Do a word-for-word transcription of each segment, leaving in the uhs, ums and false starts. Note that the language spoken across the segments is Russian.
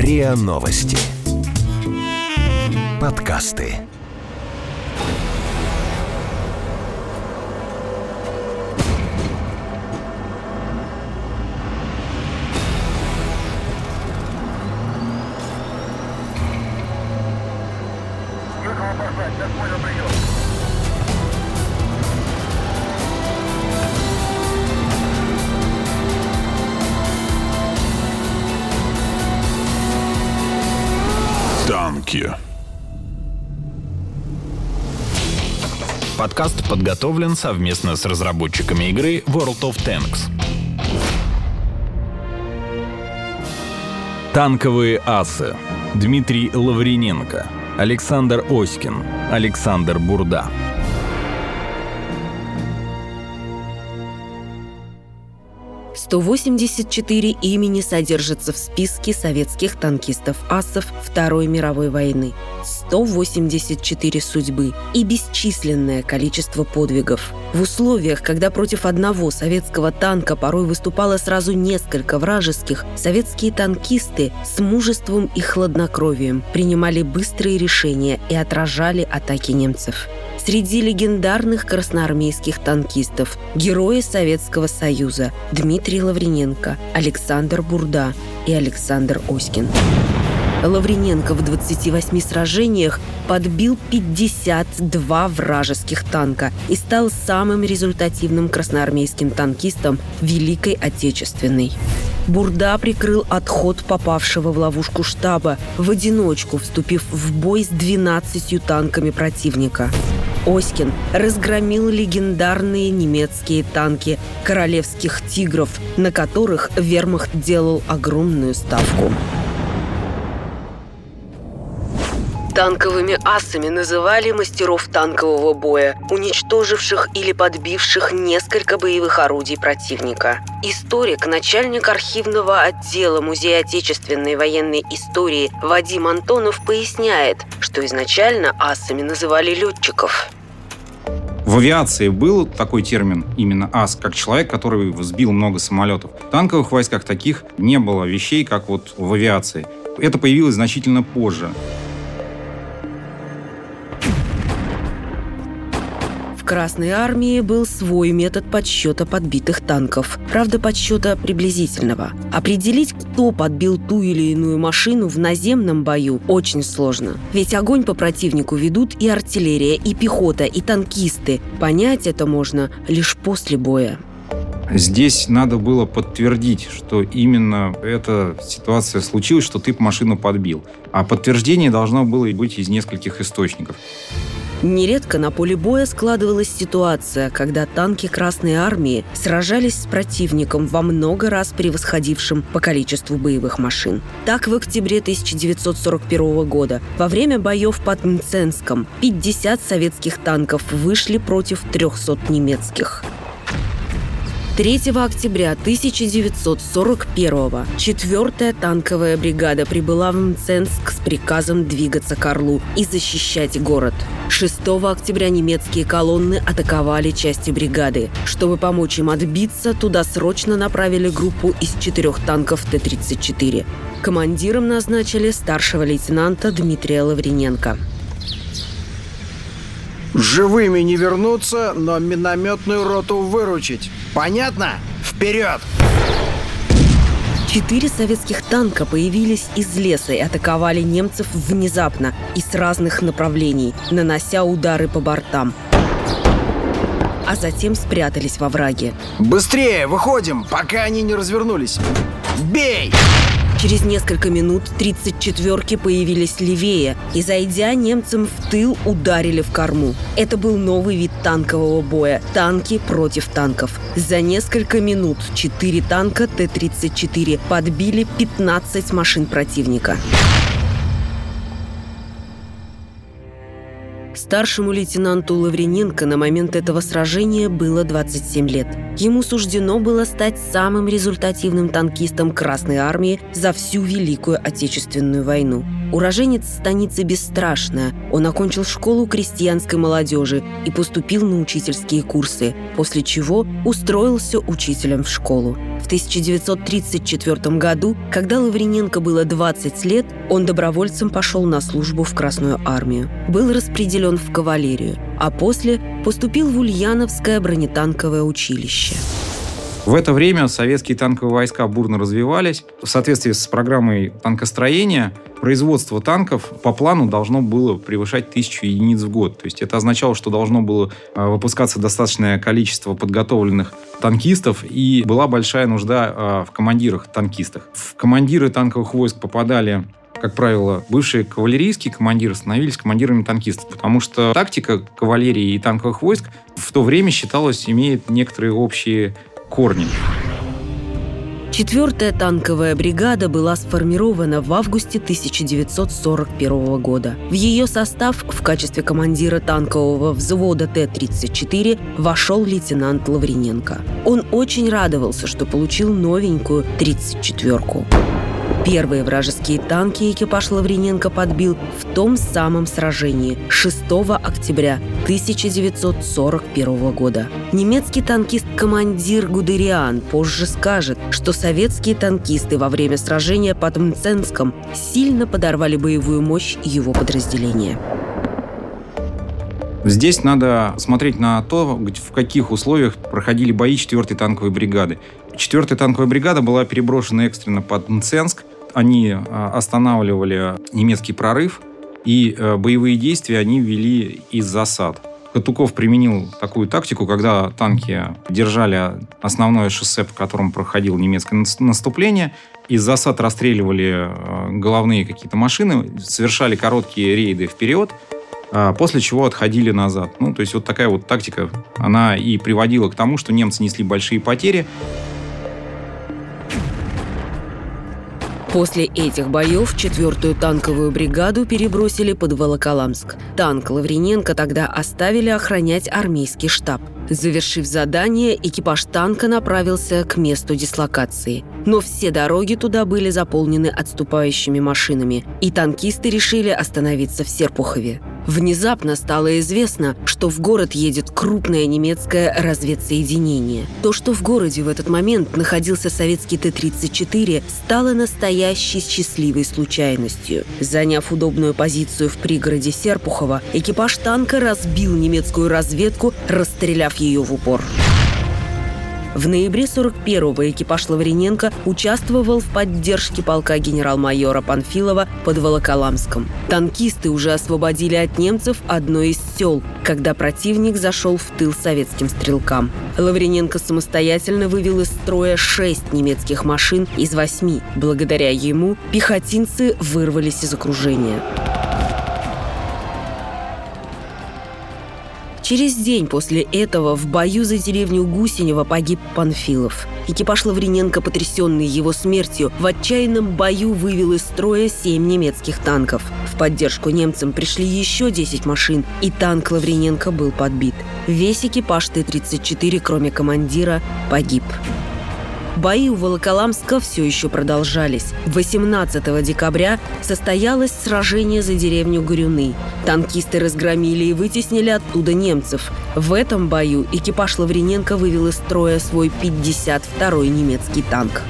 РИА Новости. Подкасты. Танки. Подкаст подготовлен совместно с разработчиками игры World of Tanks. Танковые асы. Дмитрий Лавриненко, Александр Оськин, Александр Бурда. сто восемьдесят четыре имени содержатся в списке советских танкистов-асов Второй мировой войны. сто восемьдесят четыре судьбы и бесчисленное количество подвигов. В условиях, когда против одного советского танка порой выступало сразу несколько вражеских, советские танкисты с мужеством и хладнокровием принимали быстрые решения и отражали атаки немцев. Среди легендарных красноармейских танкистов герои Советского Союза Дмитрий Лавриненко, Александр Бурда и Александр Оськин. Лавриненко в двадцати восьми сражениях подбил пятьдесят два вражеских танка и стал самым результативным красноармейским танкистом Великой Отечественной. Бурда прикрыл отход попавшего в ловушку штаба, в одиночку вступив в бой с двенадцатью танками противника. Оськин разгромил легендарные немецкие танки королевских «Тигров», на которых вермахт делал огромную ставку. Танковыми асами называли мастеров танкового боя, уничтоживших или подбивших несколько боевых орудий противника. Историк, начальник архивного отдела Музея отечественной военной истории Вадим Антонов поясняет, что изначально асами называли летчиков. В авиации был такой термин, именно ас, как человек, который сбил много самолетов. В танковых войсках таких не было вещей, как вот в авиации. Это появилось значительно позже. В Красной армии был свой метод подсчета подбитых танков. Правда, подсчета приблизительного. Определить, кто подбил ту или иную машину в наземном бою, очень сложно. Ведь огонь по противнику ведут и артиллерия, и пехота, и танкисты. Понять это можно лишь после боя. Здесь надо было подтвердить, что именно эта ситуация случилась, что ты машину подбил. А подтверждение должно было быть из нескольких источников. Нередко на поле боя складывалась ситуация, когда танки Красной армии сражались с противником, во много раз превосходившим по количеству боевых машин. Так, в октябре тысяча девятьсот сорок первого года во время боев под Мценском пятьдесят советских танков вышли против трехсот немецких. третьего октября тысяча девятьсот сорок первого четвёртая танковая бригада прибыла в Мценск с приказом двигаться к Орлу и защищать город. шестого октября немецкие колонны атаковали части бригады. Чтобы помочь им отбиться, туда срочно направили группу из четырех танков Т тридцать четыре. Командиром назначили старшего лейтенанта Дмитрия Лавриненко. Живыми не вернуться, но минометную роту выручить. Понятно? Вперед! Четыре советских танка появились из леса и атаковали немцев внезапно и с разных направлений, нанося удары по бортам. А затем спрятались во враге. Быстрее, выходим, пока они не развернулись. Бей! Через несколько минут тридцать четвёрки появились левее и, зайдя немцам в тыл, ударили в корму. Это был новый вид танкового боя – танки против танков. За несколько минут четыре танка Т тридцать четыре подбили пятнадцать машин противника. Старшему лейтенанту Лавриненко на момент этого сражения было двадцать семь лет. Ему суждено было стать самым результативным танкистом Красной армии за всю Великую Отечественную войну. Уроженец станицы Бесстрашная, он окончил школу крестьянской молодежи и поступил на учительские курсы, после чего устроился учителем в школу. В тысяча девятьсот тридцать четвёртом году, когда Лавриненко было двадцать лет, он добровольцем пошел на службу в Красную армию. Был распределен в кавалерию, а после поступил в Ульяновское бронетанковое училище. В это время советские танковые войска бурно развивались. В соответствии с программой танкостроения производство танков по плану должно было превышать тысячу единиц в год. То есть это означало, что должно было выпускаться достаточное количество подготовленных танкистов, и была большая нужда в командирах-танкистах. В командиры танковых войск попадали, как правило, бывшие кавалерийские командиры становились командирами танкистов, потому что тактика кавалерии и танковых войск в то время считалась, имеет некоторые общие корни. Четвертая танковая бригада была сформирована в августе тысяча девятьсот сорок первого года. В ее состав в качестве командира танкового взвода Т тридцать четыре вошел лейтенант Лавриненко. Он очень радовался, что получил новенькую тридцать четвёрку. Первые вражеские танки экипаж Лавриненко подбил в том самом сражении шестого октября тысяча девятьсот сорок первого года. Немецкий танкист-командир Гудериан позже скажет, что советские танкисты во время сражения под Мценском сильно подорвали боевую мощь его подразделения. Здесь надо смотреть на то, в каких условиях проходили бои четвёртой танковой бригады. четвёртая танковая бригада была переброшена экстренно под Мценск. Они останавливали немецкий прорыв, и боевые действия они вели из засад. Катуков применил такую тактику, когда танки держали основное шоссе, по которому проходило немецкое наступление, из засад расстреливали головные какие-то машины, совершали короткие рейды вперед, после чего отходили назад. Ну, то есть вот такая вот тактика, она и приводила к тому, что немцы несли большие потери. После этих боев четвертую танковую бригаду перебросили под Волоколамск. Танк Лавриненко тогда оставили охранять армейский штаб. Завершив задание, экипаж танка направился к месту дислокации. Но все дороги туда были заполнены отступающими машинами, и танкисты решили остановиться в Серпухове. Внезапно стало известно, что в город едет крупное немецкое разведсоединение. То, что в городе в этот момент находился советский Т тридцать четыре, стало настоящей счастливой случайностью. Заняв удобную позицию в пригороде Серпухова, экипаж танка разбил немецкую разведку, расстреляв ее в упор. В ноябре сорок первого экипаж Лавриненко участвовал в поддержке полка генерал-майора Панфилова под Волоколамском. Танкисты уже освободили от немцев одно из сел, когда противник зашел в тыл советским стрелкам. Лавриненко самостоятельно вывел из строя шесть немецких машин из восьми. Благодаря ему пехотинцы вырвались из окружения. Через день после этого в бою за деревню Гусенево погиб Панфилов. Экипаж Лавриненко, потрясенный его смертью, в отчаянном бою вывел из строя семь немецких танков. В поддержку немцам пришли еще десять машин, и танк Лавриненко был подбит. Весь экипаж Т тридцать четыре, кроме командира, погиб. Бои у Волоколамска все еще продолжались. восемнадцатого декабря состоялось сражение за деревню Горюны. Танкисты разгромили и вытеснили оттуда немцев. В этом бою экипаж Лавриненко вывел из строя свой пятьдесят второй немецкий танк.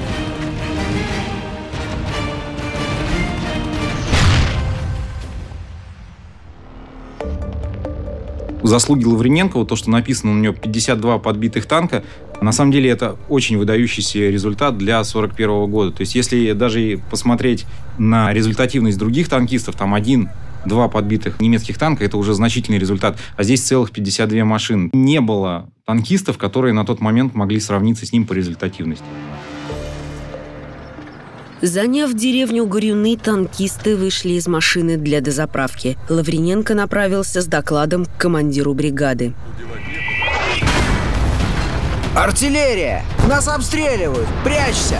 Заслуги Лавриненко, вот то, что написано у него пятьдесят два подбитых танка, на самом деле это очень выдающийся результат для сорок первого года. То есть если даже посмотреть на результативность других танкистов, там один-два подбитых немецких танка, это уже значительный результат. А здесь целых пятьдесят две машины. Не было танкистов, которые на тот момент могли сравниться с ним по результативности. Заняв деревню Горюны, танкисты вышли из машины для дозаправки. Лавриненко направился с докладом к командиру бригады. Артиллерия! Нас обстреливают! Прячься!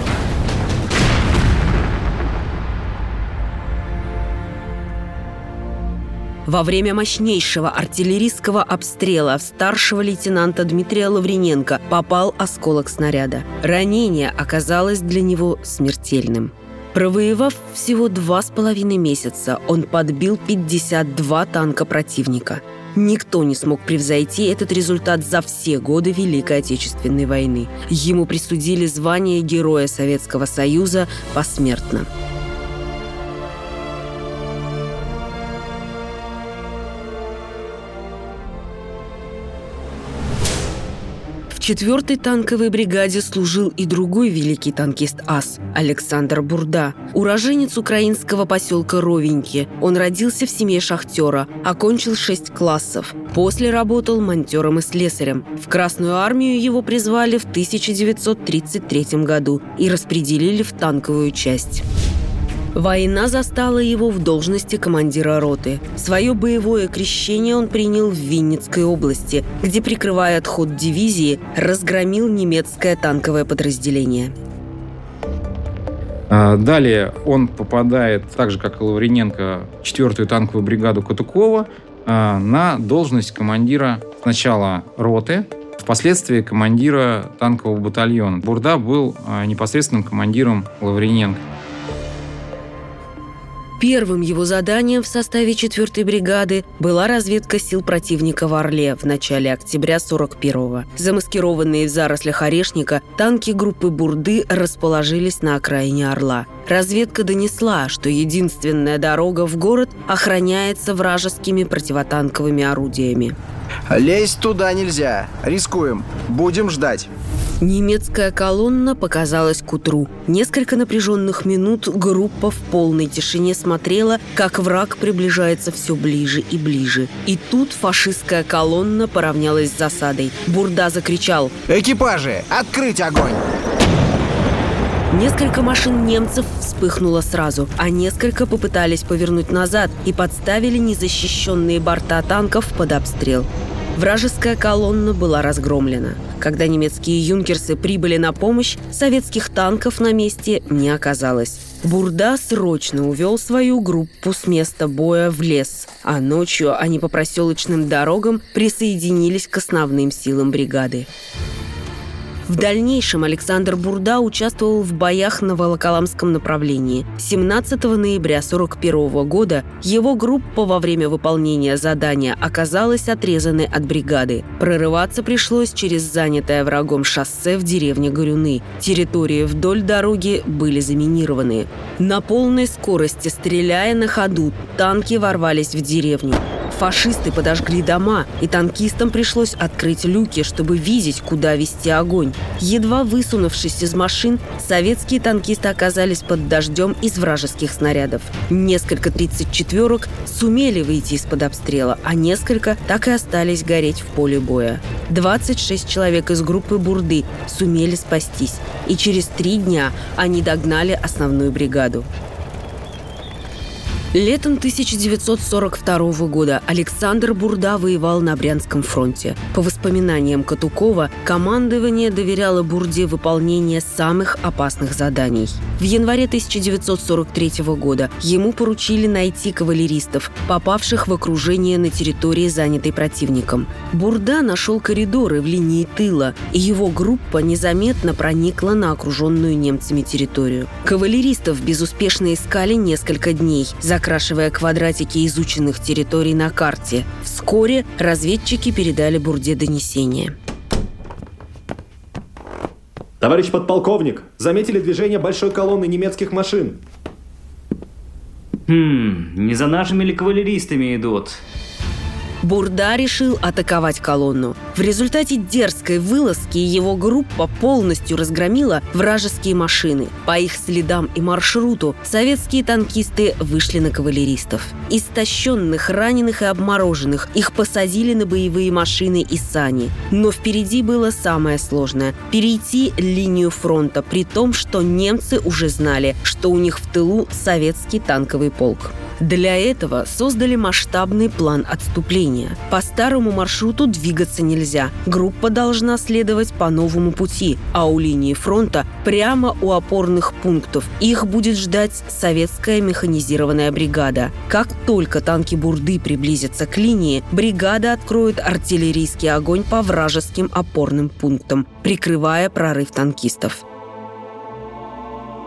Во время мощнейшего артиллерийского обстрела в старшего лейтенанта Дмитрия Лавриненко попал осколок снаряда. Ранение оказалось для него смертельным. Провоевав всего два с половиной месяца, он подбил пятьдесят два танка противника. Никто не смог превзойти этот результат за все годы Великой Отечественной войны. Ему присудили звание Героя Советского Союза посмертно. В четвёртой танковой бригаде служил и другой великий танкист-ас – Александр Бурда, уроженец украинского поселка Ровеньки. Он родился в семье шахтера, окончил шесть классов. После работал монтером и слесарем. В Красную армию его призвали в тысяча девятьсот тридцать третьем году и распределили в танковую часть. Война застала его в должности командира роты. Свое боевое крещение он принял в Винницкой области, где, прикрывая отход дивизии, разгромил немецкое танковое подразделение. Далее он попадает, так же как и Лавриненко, в четвёртую танковую бригаду Катукова на должность командира сначала роты, впоследствии командира танкового батальона. Бурда был непосредственным командиром Лавриненко. Первым его заданием в составе четвёртой бригады была разведка сил противника в Орле в начале октября сорок первого. Замаскированные в зарослях орешника, танки группы Бурды расположились на окраине Орла. Разведка донесла, что единственная дорога в город охраняется вражескими противотанковыми орудиями. Лезть туда нельзя. Рискуем. Будем ждать. Немецкая колонна показалась к утру. Несколько напряженных минут группа в полной тишине смотрела, как враг приближается все ближе и ближе. И тут фашистская колонна поравнялась с засадой. Бурда закричал: «Экипажи, открыть огонь!» Несколько машин немцев вспыхнуло сразу, а несколько попытались повернуть назад и подставили незащищенные борта танков под обстрел. Вражеская колонна была разгромлена. Когда немецкие юнкерсы прибыли на помощь, советских танков на месте не оказалось. Бурда срочно увел свою группу с места боя в лес, а ночью они по проселочным дорогам присоединились к основным силам бригады. В дальнейшем Александр Бурда участвовал в боях на Волоколамском направлении. семнадцатого ноября сорок первого года его группа во время выполнения задания оказалась отрезанной от бригады. Прорываться пришлось через занятое врагом шоссе в деревне Горюны. Территории вдоль дороги были заминированы. На полной скорости, стреляя на ходу, танки ворвались в деревню. Фашисты подожгли дома, и танкистам пришлось открыть люки, чтобы видеть, куда вести огонь. Едва высунувшись из машин, советские танкисты оказались под дождем из вражеских снарядов. Несколько тридцать четверок сумели выйти из-под обстрела, а несколько так и остались гореть в поле боя. двадцать шесть человек из группы Бурды сумели спастись, и через три дня они догнали основную бригаду. Летом тысяча девятьсот сорок второго года Александр Бурда воевал на Брянском фронте. По воспоминаниям Катукова, командование доверяло Бурде выполнение самых опасных заданий. В январе тысяча девятьсот сорок третьего года ему поручили найти кавалеристов, попавших в окружение на территории, занятой противником. Бурда нашел коридоры в линии тыла, и его группа незаметно проникла на окруженную немцами территорию. Кавалеристов безуспешно искали несколько дней, закрашивая квадратики изученных территорий на карте. Вскоре разведчики передали Бурде донесение. Товарищ подполковник, заметили движение большой колонны немецких машин. Хм, не за нашими ли кавалеристами идут? Бурда решил атаковать колонну. В результате дерзкой вылазки его группа полностью разгромила вражеские машины. По их следам и маршруту советские танкисты вышли на кавалеристов. Истощенных, раненых и обмороженных их посадили на боевые машины и сани. Но впереди было самое сложное – перейти линию фронта, при том, что немцы уже знали, что у них в тылу советский танковый полк. Для этого создали масштабный план отступления. По старому маршруту двигаться нельзя. Группа должна следовать по новому пути, а у линии фронта прямо у опорных пунктов их будет ждать советская механизированная бригада. Как только танки Бурды приблизятся к линии, бригада откроет артиллерийский огонь по вражеским опорным пунктам, прикрывая прорыв танкистов.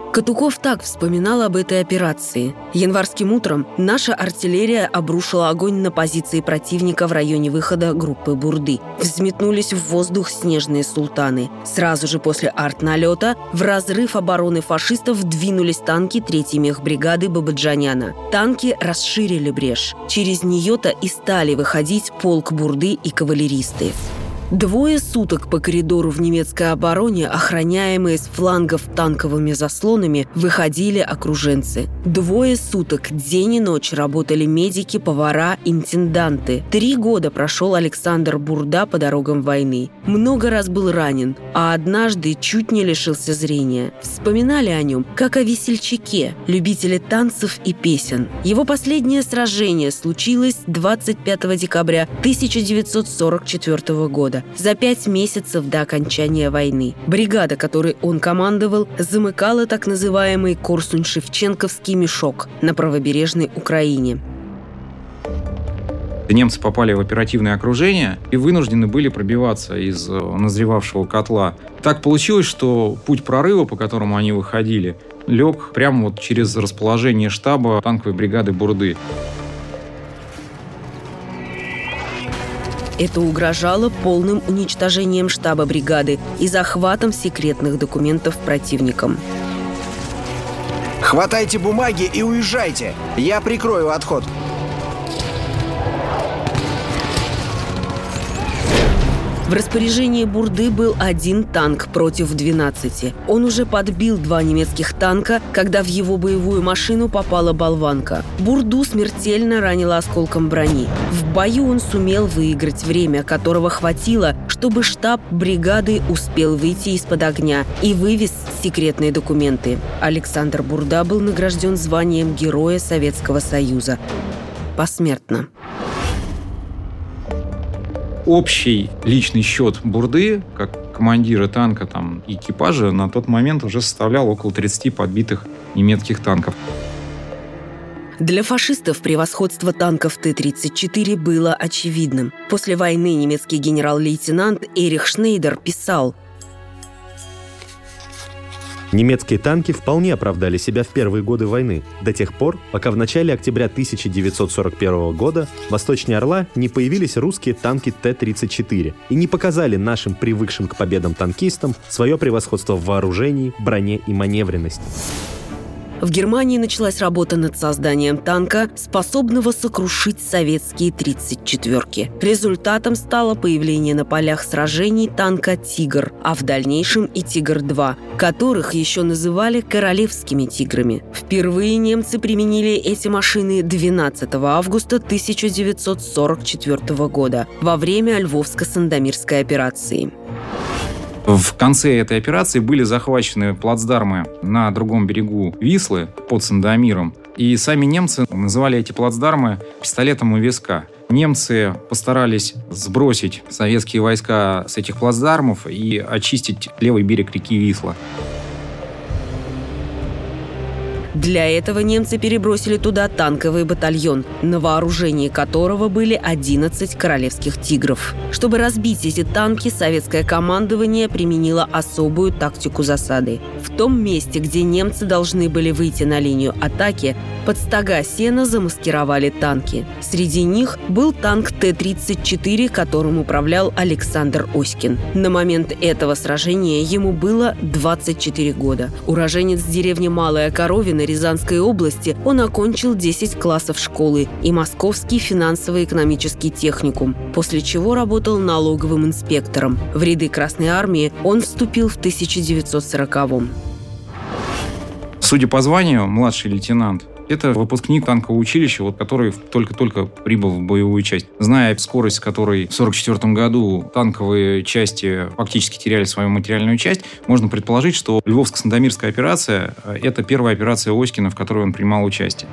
Катуков так вспоминал об этой операции. Январским утром наша артиллерия обрушила огонь на позиции противника в районе выхода группы Бурды. Взметнулись в воздух снежные султаны. Сразу же после артналета в разрыв обороны фашистов двинулись танки третьей мехбригады Бабаджаняна. Танки расширили брешь. Через нее-то и стали выходить полк Бурды и кавалеристы. Двое суток по коридору в немецкой обороне, охраняемые с флангов танковыми заслонами, выходили окруженцы. Двое суток день и ночь работали медики, повара, интенданты. Три года прошел Александр Бурда по дорогам войны. Много раз был ранен, а однажды чуть не лишился зрения. Вспоминали о нем, как о весельчаке, любителе танцев и песен. Его последнее сражение случилось двадцать пятого декабря тысяча девятьсот сорок четвёртого года. За пять месяцев до окончания войны. Бригада, которой он командовал, замыкала так называемый Корсунь-Шевченковский мешок на правобережной Украине. Немцы попали в оперативное окружение и вынуждены были пробиваться из назревавшего котла. Так получилось, что путь прорыва, по которому они выходили, лег прямо вот через расположение штаба танковой бригады Бурды. Это угрожало полным уничтожением штаба бригады и захватом секретных документов противником. Хватайте бумаги и уезжайте. Я прикрою отход. В распоряжении Бурды был один танк против двенадцати. Он уже подбил два немецких танка, когда в его боевую машину попала болванка. Бурду смертельно ранило осколком брони. В бою он сумел выиграть время, которого хватило, чтобы штаб бригады успел выйти из-под огня и вывез секретные документы. Александр Бурда был награжден званием Героя Советского Союза. Посмертно. Общий личный счет Бурды, как командира танка там, и экипажа, на тот момент уже составлял около тридцати подбитых немецких танков. Для фашистов превосходство танков Т тридцать четыре было очевидным. После войны немецкий генерал-лейтенант Эрих Шнейдер писал: Немецкие танки вполне оправдали себя в первые годы войны, до тех пор, пока в начале октября тысяча девятьсот сорок первого года восточнее Орла не появились русские танки Т тридцать четыре и не показали нашим привыкшим к победам танкистам свое превосходство в вооружении, броне и маневренности. В Германии началась работа над созданием танка, способного сокрушить советские тридцать четвёрки. Результатом стало появление на полях сражений танка «Тигр», а в дальнейшем и «Тигр-два», которых еще называли «королевскими тиграми». Впервые немцы применили эти машины двенадцатого августа тысяча девятьсот сорок четвёртого года во время Львовско-Сандомирской операции. В конце этой операции были захвачены плацдармы на другом берегу Вислы под Сандомиром. И сами немцы называли эти плацдармы «пистолетом у виска». Немцы постарались сбросить советские войска с этих плацдармов и очистить левый берег реки Висла. Для этого немцы перебросили туда танковый батальон, на вооружении которого были одиннадцать королевских «Тигров». Чтобы разбить эти танки, советское командование применило особую тактику засады. В том месте, где немцы должны были выйти на линию атаки, под стога сена замаскировали танки. Среди них был танк Т тридцать четыре, которым управлял Александр Оськин. На момент этого сражения ему было двадцать четыре года. Уроженец деревни Малая Коровина Рязанской области, он окончил десять классов школы и Московский финансово-экономический техникум, после чего работал налоговым инспектором. В ряды Красной армии он вступил в тысяча девятьсот сороковом. Судя по званию, младший лейтенант. Это выпускник танкового училища, вот, который только-только прибыл в боевую часть. Зная скорость, с которой в сорок четвёртом году танковые части фактически теряли свою материальную часть, можно предположить, что Львовско-Сандомирская операция – это первая операция Оськина, в которой он принимал участие.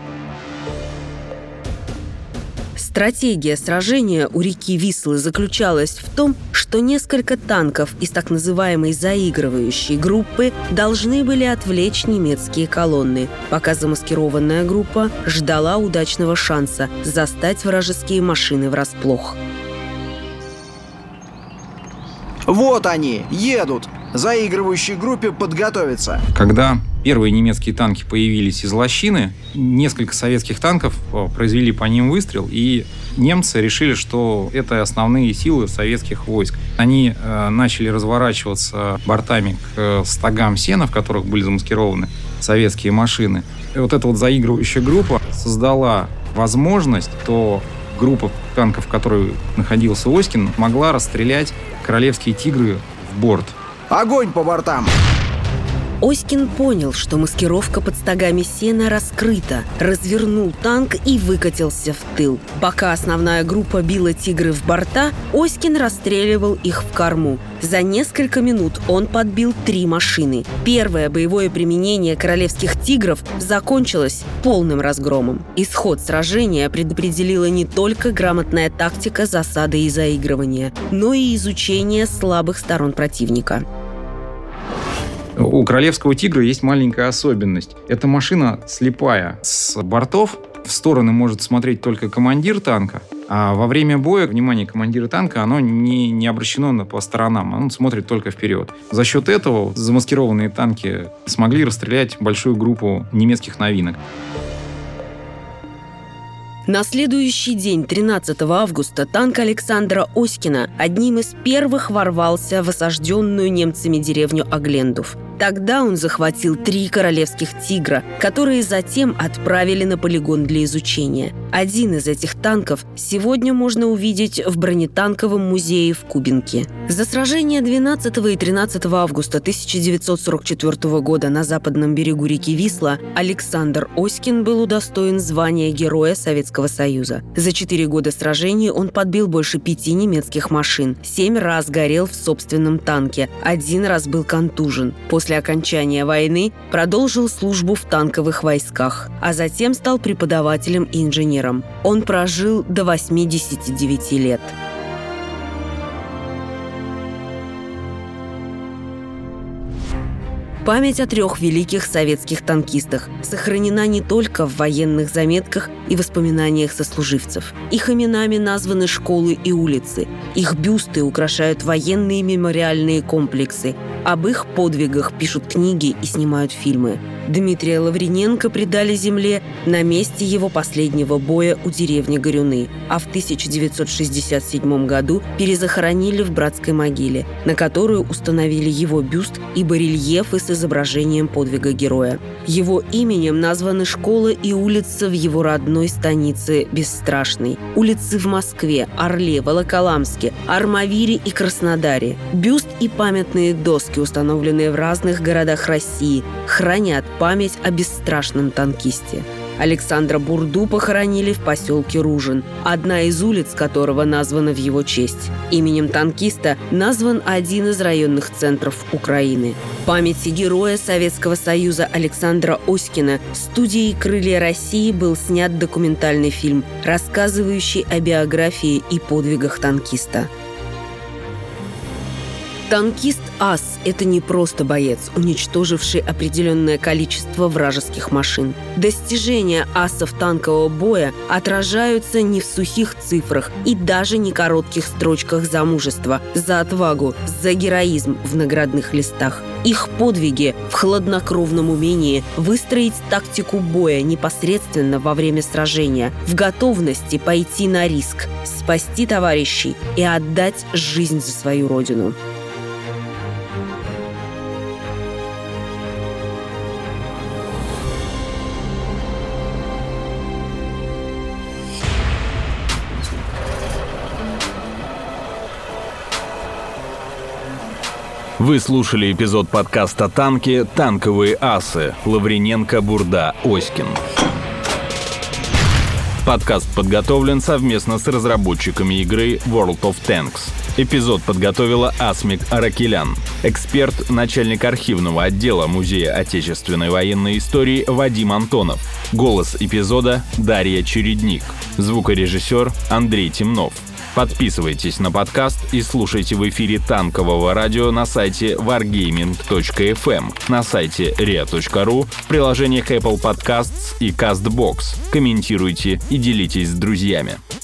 Стратегия сражения у реки Вислы заключалась в том, что несколько танков из так называемой заигрывающей группы должны были отвлечь немецкие колонны, пока замаскированная группа ждала удачного шанса застать вражеские машины врасплох. Вот они, едут! Заигрывающей группе подготовиться. Когда первые немецкие танки появились из лощины, несколько советских танков произвели по ним выстрел, и немцы решили, что это основные силы советских войск. Они э, начали разворачиваться бортами к стогам сена, в которых были замаскированы советские машины. И вот эта вот заигрывающая группа создала возможность, то группа танков, в которой находился Оськин, могла расстрелять королевские «Тигры» в борт. Огонь по бортам! Оськин понял, что маскировка под стогами сена раскрыта, развернул танк и выкатился в тыл. Пока основная группа била «Тигры» в борта, Оськин расстреливал их в корму. За несколько минут он подбил три машины. Первое боевое применение королевских «Тигров» закончилось полным разгромом. Исход сражения предопределила не только грамотная тактика засады и заигрывания, но и изучение слабых сторон противника. У королевского «Тигра» есть маленькая особенность. Эта машина слепая. С бортов в стороны может смотреть только командир танка, а во время боя внимание командира танка оно не, не обращено по сторонам, он смотрит только вперед. За счет этого замаскированные танки смогли расстрелять большую группу немецких новинок. На следующий день, тринадцатого августа, танк Александра Оськина одним из первых ворвался в осажденную немцами деревню Оглендов. Тогда он захватил три королевских «Тигра», которые затем отправили на полигон для изучения. Один из этих танков сегодня можно увидеть в бронетанковом музее в Кубинке. За сражение двенадцатого и тринадцатого августа тысяча девятьсот сорок четвёртого года на западном берегу реки Висла Александр Оськин был удостоен звания Героя Советского Союза. За четыре года сражений он подбил больше пяти немецких машин, семь раз горел в собственном танке, один раз был контужен. После окончания войны продолжил службу в танковых войсках, а затем стал преподавателем и инженером. Он прожил до восьмидесяти девяти лет. Память о трех великих советских танкистах сохранена не только в военных заметках и воспоминаниях сослуживцев. Их именами названы школы и улицы. Их бюсты украшают военные мемориальные комплексы. Об их подвигах пишут книги и снимают фильмы. Дмитрия Лавриненко предали земле на месте его последнего боя у деревни Горюны, а в тысяча девятьсот шестьдесят седьмом году перезахоронили в братской могиле, на которую установили его бюст и барельефы с изображением подвига героя. Его именем названы школа и улица в его родной станице Бесстрашной, улицы в Москве, Орле, Волоколамске, Армавире и Краснодаре. Бюст и памятные доски, установленные в разных городах России, хранят память о бесстрашном танкисте. Александра Бурду похоронили в поселке Ружин, одна из улиц которого названа в его честь. Именем танкиста назван один из районных центров Украины. В памяти героя Советского Союза Александра Оськина студией «Крылья России» был снят документальный фильм, рассказывающий о биографии и подвигах танкиста. Танкист ас – это не просто боец, уничтоживший определенное количество вражеских машин. Достижения асов танкового боя отражаются не в сухих цифрах и даже не коротких строчках за мужество, за отвагу, за героизм в наградных листах. Их подвиги в хладнокровном умении выстроить тактику боя непосредственно во время сражения, в готовности пойти на риск, спасти товарищей и отдать жизнь за свою родину. Вы слушали эпизод подкаста «Танки. Танковые асы». Лавриненко, Бурда, Оськин. Подкаст подготовлен совместно с разработчиками игры World of Tanks. Эпизод подготовила Асмик Аракелян. Эксперт, начальник архивного отдела Музея отечественной военной истории Вадим Антонов. Голос эпизода Дарья Чередник. Звукорежиссер Андрей Темнов. Подписывайтесь на подкаст и слушайте в эфире танкового радио на сайте wargaming точка эф эм, на сайте риа точка ру, в приложениях Apple Podcasts и CastBox. Комментируйте и делитесь с друзьями.